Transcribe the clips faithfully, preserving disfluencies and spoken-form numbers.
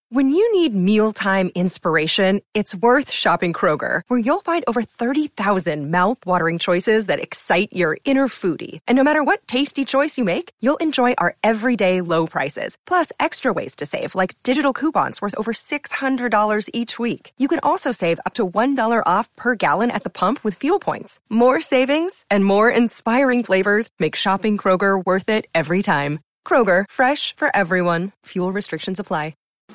When you need mealtime inspiration, it's worth shopping Kroger, where you'll find over thirty thousand mouth-watering choices that excite your inner foodie. And no matter what tasty choice you make, you'll enjoy our everyday low prices, plus extra ways to save, like digital coupons worth over six hundred dollars each week. You can also save up to one dollar off per gallon at the pump with fuel points. More savings and more inspiring flavors make shopping Kroger worth it every time. Kroger, fresh for everyone. Fuel restrictions apply.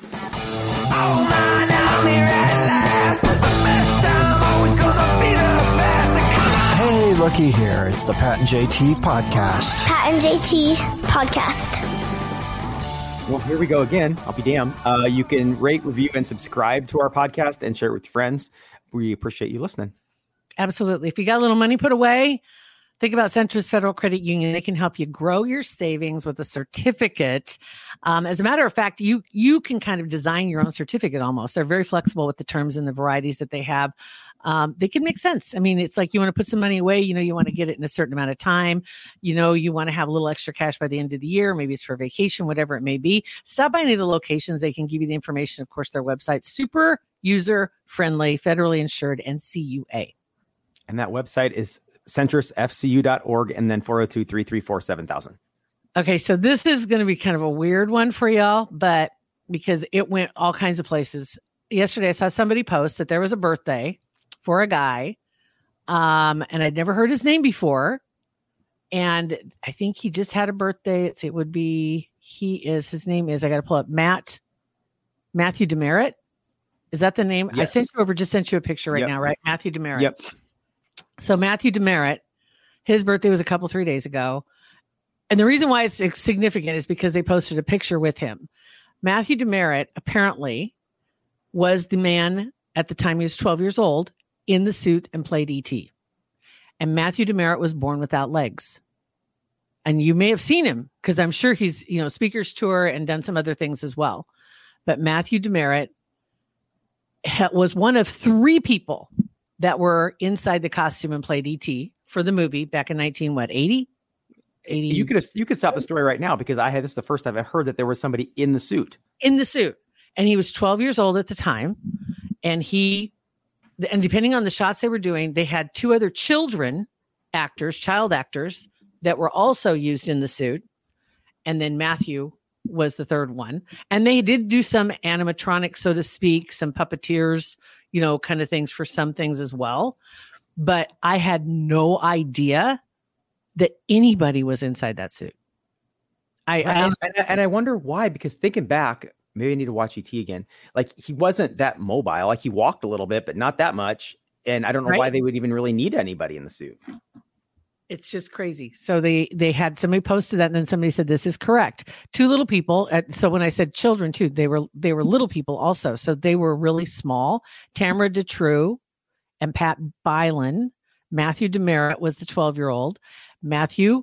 Oh man, I'm here at last. The best time, always gonna be the best. Hey, looky here. It's the Pat and J T podcast. Pat and J T podcast. Well, here we go again. I'll be damned. Uh, you can rate, review, and subscribe to our podcast and share it with your friends. We appreciate you listening. Absolutely. If you got a little money put away, think about Centris Federal Credit Union. They can help you grow your savings with a certificate. Um, as a matter of fact, you you can kind of design your own certificate almost. They're very flexible with the terms and the varieties that they have. Um, they can make sense. I mean, it's like you want to put some money away, you know, you want to get it in a certain amount of time. You know, you want to have a little extra cash by the end of the year. Maybe it's for vacation, whatever it may be. Stop by any of the locations. They can give you the information. Of course, their website, super user friendly, federally insured, and C U A. And that website is centris f c u dot org and then four oh two, three three four, seven thousand. Okay, so this is going to be kind of a weird one for y'all, but because it went all kinds of places. Yesterday, I saw somebody post that there was a birthday for a guy, um, and I'd never heard his name before. And I think he just had a birthday. It's, it would be, he is, his name is, I got to pull up, Matt, Matthew Demerit. Is that the name? Yes. I sent you over, just sent you a picture right Yep. now, right? Matthew Demerit. Yep. So Matthew Demerit, his birthday was a couple, three days ago. And the reason why it's significant is because they posted a picture with him. Matthew Demerit apparently was the man at the time he was twelve years old in the suit and played E T. And Matthew Demerit was born without legs. And you may have seen him because I'm sure he's, you know, speakers tour and done some other things as well. But Matthew Demerit ha- was one of three people that were inside the costume and played E T for the movie back in nineteen, what, eighty? eighty You could you could stop the story right now because I had this is the first time I've heard that there was somebody in the suit. In the suit. And he was twelve years old at the time. And he, and depending on the shots they were doing, they had two other children actors, child actors that were also used in the suit. And then Matthew was the third one. And they did do some animatronic, so to speak, some puppeteers, you know, kind of things for some things as well. But I had no idea that anybody was inside that suit. I, and, I and, and I wonder why, because thinking back, maybe I need to watch E T again. Like he wasn't that mobile. Like he walked a little bit, but not that much. And I don't know Right. why they would even really need anybody in the suit. It's just crazy. So they they had somebody posted that, and then somebody said this is correct. Two little people. At, so when I said children too, they were they were little people also. So they were really small. Tamara DeTrue and Pat Bylan. Matthew Demerit was the twelve year old. Matthew.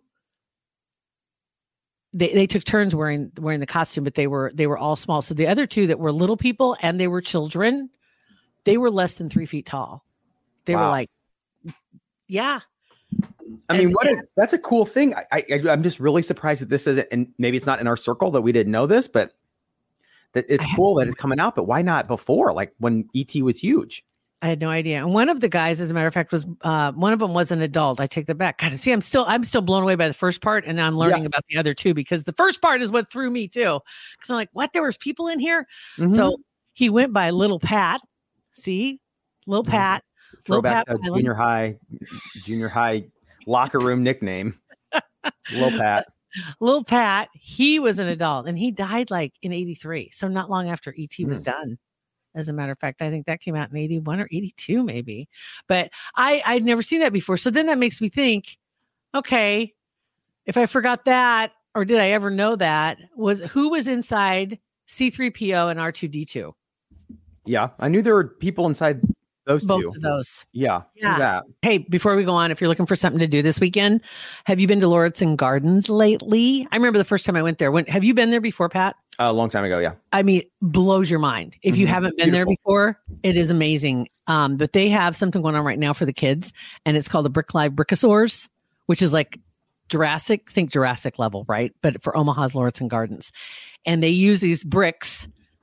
They they took turns wearing wearing the costume, but they were they were all small. So the other two that were little people and they were children, they were less than three feet tall. They Wow. were like, yeah. I mean, And- what a, that's a cool thing. I, I, I'm just really surprised that this isn't, and maybe it's not in our circle that we didn't know this, but that it's cool that it's coming out. But why not before? Like when E T was huge. I had no idea. And one of the guys, as a matter of fact, was uh, one of them was an adult. I take that back. God, see, I'm still I'm still blown away by the first part, and I'm learning Yeah. about the other two because the first part is what threw me too. Because I'm like, what? There was people in here. Mhm. So he went by Little Pat. See, Little Pat. Little Throwback Pat to Bylan. junior high, junior high locker room nickname. Lil Pat. Little Pat. He was an adult, and he died like in eighty-three. So not long after E T was done. As a matter of fact, I think that came out in eighty-one or eighty-two, maybe. But I, I'd never seen that before. So then that makes me think, okay, if I forgot that, or did I ever know that, was who was inside C three P O and R two D two? Yeah, I knew there were people inside those Both two. of those. Yeah, Yeah. that. Hey, before we go on, if you're looking for something to do this weekend, have you been to Lauritsen Gardens lately? I remember the first time I went there. When have you been there before, Pat? A long time ago, yeah. I mean, blows your mind. If you Mhm. haven't been there Beautiful. before, it is amazing. Um, but they have something going on right now for the kids, and it's called the Brick Live Brickosaurs, which is like Jurassic, think Jurassic level, right? But for Omaha's Lauritsen Gardens. And they use these bricks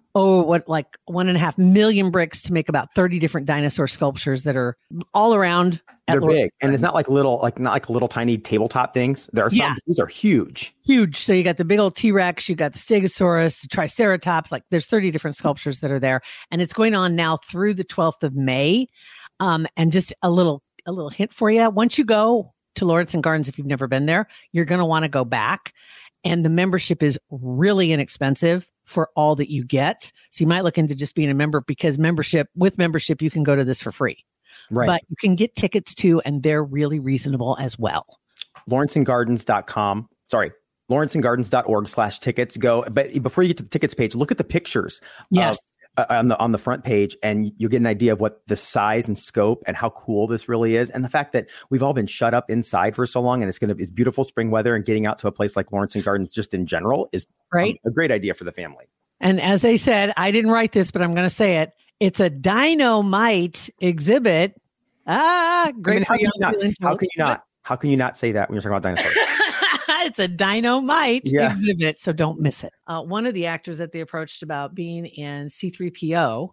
oh, what, like one and a half million bricks to make about thirty different dinosaur sculptures that are all around. They're big. And it's not like little, like not like little tiny tabletop things. There are some, Yeah. these are huge. Huge. So you got the big old T-Rex, you got the Stegosaurus, the Triceratops, like there's thirty different sculptures that are there. And it's going on now through the twelfth of May. Um, and just a little, a little hint for you. Once you go to Lawrence and Gardens, if you've never been there, you're going to want to go back. And the membership is really inexpensive for all that you get. So you might look into just being a member, because membership with membership, you can go to this for free. Right. But you can get tickets too, and they're really reasonable as well. Lawrence and Gardens dot com. Sorry. Lawrence and Gardens dot org slash tickets. Go. But before you get to the tickets page, look at the pictures. Yes. Uh, on the on the front page, and you'll get an idea of what the size and scope and how cool this really is, and the fact that we've all been shut up inside for so long, and it's gonna it's beautiful spring weather, and getting out to a place like Lawrence and Gardens just in general is right. um, a great idea for the family. And as they said, I didn't write this, but I'm going to say it. It's a dynamite exhibit. Ah, great. I mean, how, for can you young not, people. how can you not? How can you not say that when you're talking about dinosaurs? It's a dynamite Yeah. exhibit, so don't miss it. Uh, one of the actors that they approached about being in C three P O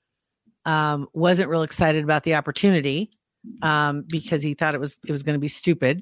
um, wasn't real excited about the opportunity um, because he thought it was it was going to be stupid.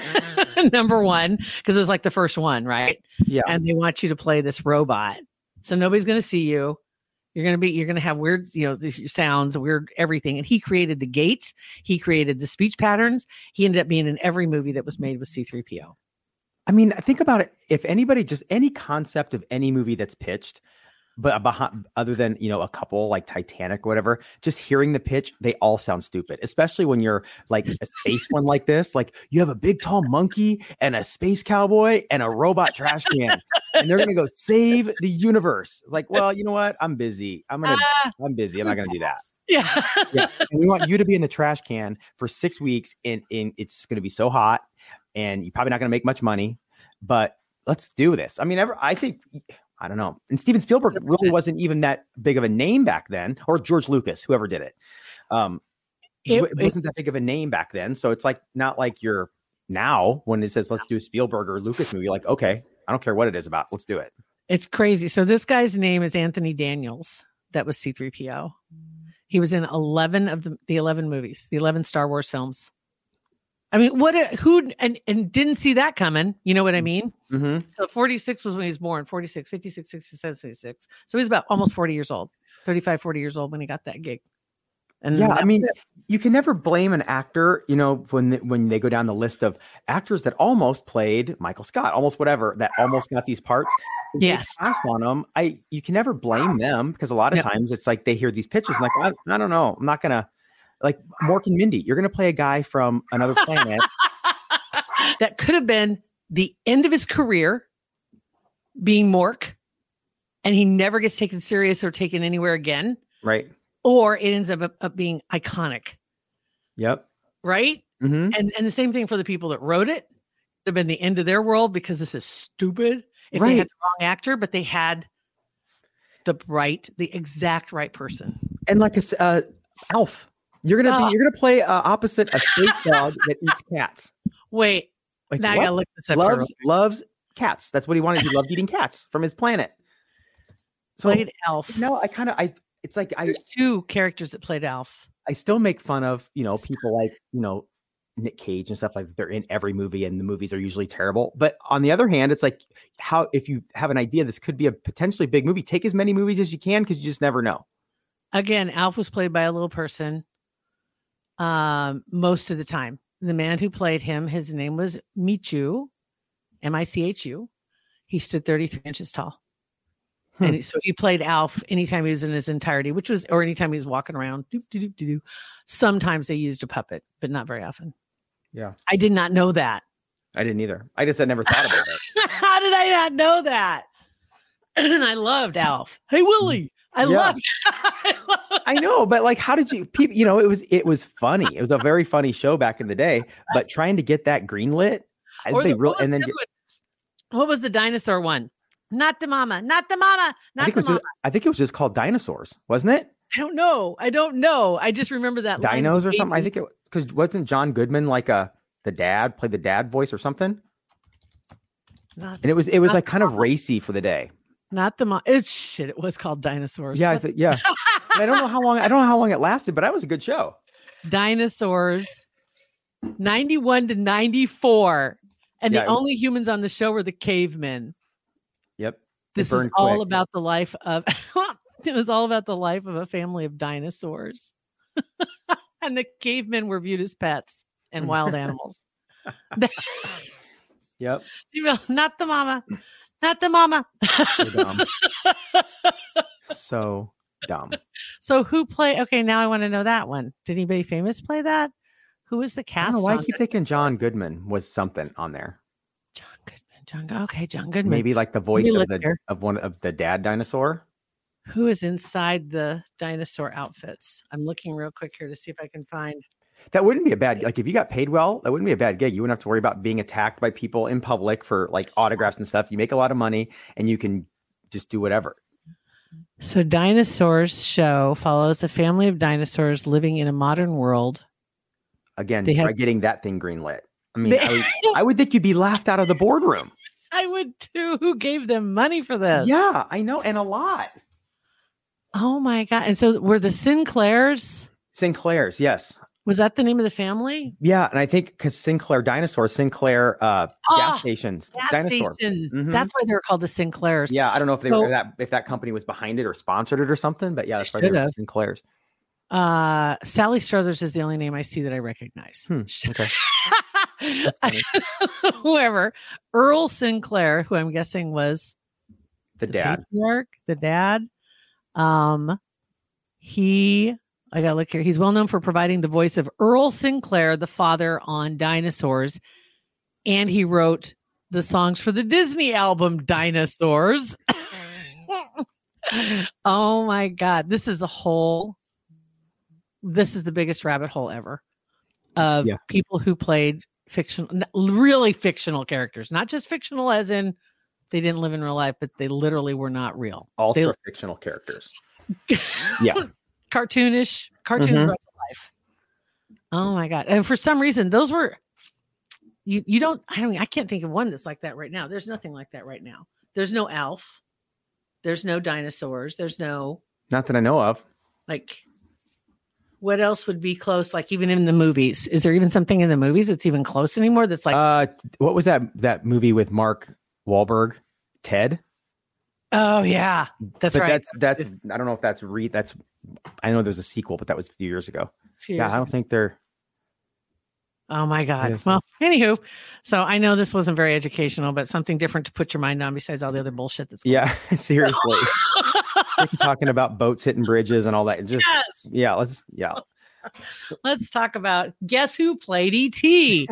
Number one, because it was like the first one, right? Yeah. And they want you to play this robot, so nobody's going to see you. You're going to be, you're going to have weird, you know, the sounds, weird everything. And he created the gait. He created the speech patterns. He ended up being in every movie that was made with C three P O. I mean, think about it. If anybody, just any concept of any movie that's pitched, but behind, other than, you know, a couple like Titanic or whatever, just hearing the pitch, they all sound stupid, especially when you're like a space one like this. Like you have a big tall monkey and a space cowboy and a robot trash can, and they're going to go save the universe. Like, well, you know what? I'm busy. I'm going to, Ah. I'm busy. I'm not going to do that. Yeah. Yeah. And we want you to be in the trash can for six weeks and, and it's going to be so hot and you're probably not going to make much money, but let's do this. I mean, ever, I think, I don't know. And Steven Spielberg really wasn't even that big of a name back then, or George Lucas, whoever did it. Um, It- it, wasn't that big of a name back then. So it's like, not like you're now when it says, let's do a Spielberg or Lucas movie, like, okay, I don't care what it is about. Let's do it. It's crazy. So this guy's name is Anthony Daniels. That was C three P O. He was in eleven of the, the eleven movies, the eleven Star Wars films. I mean, what, a, who, and, and didn't see that coming. You know what I mean? Mm-hmm. So forty-six was when he was born, forty-six, fifty-six, sixty-seven, sixty-six. So he was about almost forty years old, thirty-five, forty years old when he got that gig. And Yeah, that I mean, was it. you can never blame an actor, you know, when they, when they go down the list of actors that almost played Michael Scott, almost whatever, that almost got these parts. If they Yes. pass on them. I you can never blame them because a lot of Yep. times it's like they hear these pitches and like, I, I don't know, I'm not gonna like Mork and Mindy. You're gonna play a guy from another planet. that could have been the end of his career being Mork, and he never gets taken serious or taken anywhere again, Right. or it ends up, up being iconic, Yep. right? Mm-hmm. And and the same thing for the people that wrote it. It would have been the end of their world because this is stupid if they Right. had the wrong actor, but they had the right, the exact right person. And like a s- uh, Alf, you're gonna Oh. be you're gonna play uh, opposite a space dog that eats cats. Wait, Like now I what? gotta look this up. for a loves minute. loves cats. That's what he wanted. He loved eating cats from his planet. So Played Elf. no, I kind of I. It's like I There's two characters that played Elf. I still make fun of you know people like you know Nick Cage and stuff like that. They're in every movie and the movies are usually terrible. But on the other hand, it's like how if you have an idea this could be a potentially big movie, take as many movies as you can because you just never know. Again, Alf was played by a little person um, most of the time. The man who played him, his name was Michu, M I C H U. He stood thirty-three inches tall. Hmm. And so he played Alf anytime he was in his entirety, which was, or anytime he was walking around. Doop, doop, doop, doop, doop. Sometimes they used a puppet, but not very often. Yeah, I did not know that. I didn't either. I just had never thought about it. How did I not know that? And I loved Alf. Hey, Willie. I Yeah. love I love I know, but like, how did you people? You know, it was it was funny. It was a very funny show back in the day. But trying to get that greenlit, I- Or they the- real what was and then the other one? What was the dinosaur one? Not the mama, not the mama, I not think it the was mama. just, I think it was just called Dinosaurs, wasn't it? I don't know. I don't know. I just remember that line Dinos of or something. I baby. think it because wasn't John Goodman like a the dad played the dad voice or something? Not And it was it was Not like the kind of mama. racy for the day. Not the mom. It's shit. It was called Dinosaurs. Yeah, I What- th- yeah. I don't know how long. I don't know how long it lasted, but that was a good show. Dinosaurs, ninety-one to ninety-four, and Yeah, the it- only humans on the show were the cavemen. Yep. It This is burned all quick. about the life of. It was all about the life of a family of dinosaurs, and the cavemen were viewed as pets and wild animals. Yep. You know, not the mama, not the mama. So dumb. So dumb. So who play? Okay, now I want to know that one. Did anybody famous play that? Who was the I cast? don't know why I on keep that? thinking John Goodman was something on there. John Goodman. John. Go- Okay, John Goodman. Maybe like the voice me of look the here. of one of the dad dinosaur. Who is inside the dinosaur outfits? I'm looking real quick here to see if I can find. That wouldn't be a bad like if you got paid well, that wouldn't be a bad gig. You wouldn't have to worry about being attacked by people in public for like autographs and stuff. You make a lot of money and you can just do whatever. So, Dinosaurs show follows a family of dinosaurs living in a modern world. Again, They try have- getting that thing greenlit. I mean, They- I, would, I would think you'd be laughed out of the boardroom. I would too. Who gave them money for this? Yeah, I know, and a lot. Oh my god! And so, were the Sinclairs? Sinclair's, yes. Was that the name of the family? Yeah, and I think because Sinclair Dinosaur, Sinclair uh, Ah, gas stations, Gas dinosaur. station. Mhm. That's why they were called the Sinclairs. Yeah, I don't know if they So- were that if that company was behind it or sponsored it or something, but yeah, that's why they should were have. Sinclair's. Uh, Sally Struthers is the only name I see that I recognize. Hmm, okay. That's funny. Whoever, Earl Sinclair, who I'm guessing was The dad. patriarch, the dad. Um, he, I gotta look here. He's well known for providing the voice of Earl Sinclair, the father on Dinosaurs, and he wrote the songs for the Disney album Dinosaurs. Oh my God, this is a whole. This is the biggest rabbit hole ever of Yeah. people who played fictional, really fictional characters, not just fictional as in they didn't live in real life, but they literally were not real. Ultra They- fictional characters. Yeah. Cartoonish, cartoons Mhm. brought to life. Oh my God. And for some reason, those were, you, you don't, I don't, I can't think of one that's like that right now. There's nothing like that right now. There's no Alf. There's no dinosaurs. There's no, Not that I know of. like, what else would be close? Like even in the movies, is there even something in the movies that's even close anymore? That's like, uh, what was that that movie with Mark Wahlberg? Ted? oh yeah, that's but right. That's that's I don't know if that's re that's I know there's a sequel, but that was a few years ago. A few Yeah, years I don't ago. think they're Oh my God. Yeah. Well, anywho, so I know this wasn't very educational, but something different to put your mind on besides all the other bullshit that's going yeah, seriously. Sick of talking about boats hitting bridges and all that. Just Yes. yeah, let's yeah. Let's talk about guess who played E T.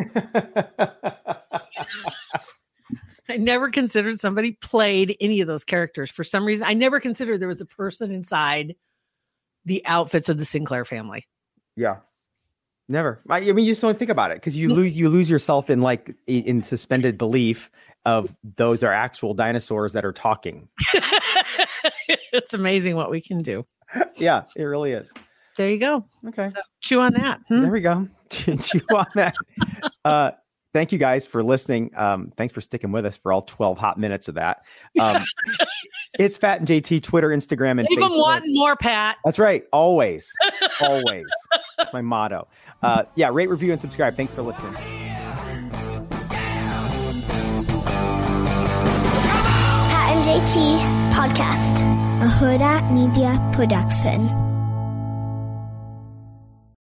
I never considered somebody played any of those characters. For some reason, I never considered there was a person inside the outfits of the Sinclair family. Yeah. Never. I, I mean, you just don't think about it because you lose you lose yourself in like i- in suspended belief of those are actual dinosaurs that are talking. It's amazing what we can do. Yeah, it really is. There you go. Okay. Chew on that. Hmm? There we go. Chew on that. Uh, thank you guys for listening. Um, thanks for sticking with us for all twelve hot minutes of that. Um, it's Pat and J T, Twitter, Instagram, and Leave them Facebook. wanting more, Pat. That's right. Always. Always. That's my motto. Uh, yeah, rate, review, and subscribe. Thanks for listening. Pat and J T Podcast, a Huda Media Production.